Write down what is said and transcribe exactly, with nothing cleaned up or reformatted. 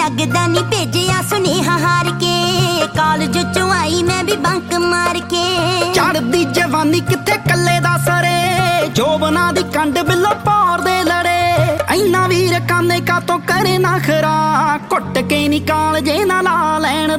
लगदा नी भेजिया सुनेहा हार के कॉलेज चों आई मैं भी बंक मार के चढ़दी जवानी किथे कल्ले दा सरे जोबना दी कंड बिल्लो पौर दे लड़े इन्ना वीर काने का तो करे ना खरा घुट के नी कालजे ना ला लैन